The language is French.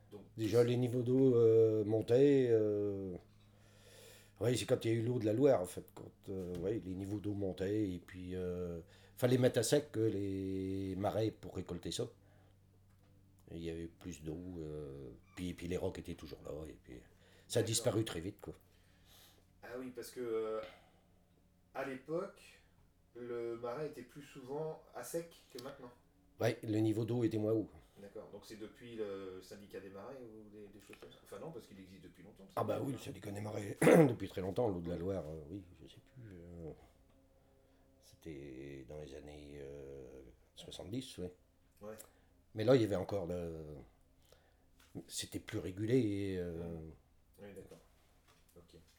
Donc, Déjà, les niveaux d'eau montaient. Oui, c'est quand il y a eu l'eau de la Loire, en fait. Quand ouais, les niveaux d'eau montaient, et puis fallait mettre à sec les marais pour récolter ça. Et il y avait plus d'eau, puis les rocs étaient toujours là, et puis ça a d'accord. disparu très vite, quoi. Ah oui, parce que à l'époque, le marais était plus souvent à sec que maintenant. Ouais, le niveau d'eau était moins haut. D'accord. Donc c'est depuis le syndicat des marais ou des choses comme ça. Enfin non, parce qu'il existe depuis longtemps le Ah bah syndicat des oui, le marais. syndicat des marais, depuis très longtemps, l'eau de la Oui. Loire, oui, je sais plus. C'était dans les années 70, oui. Ouais. Mais là, il y avait encore c'était plus régulé. Mhm. Oui, d'accord. Ok.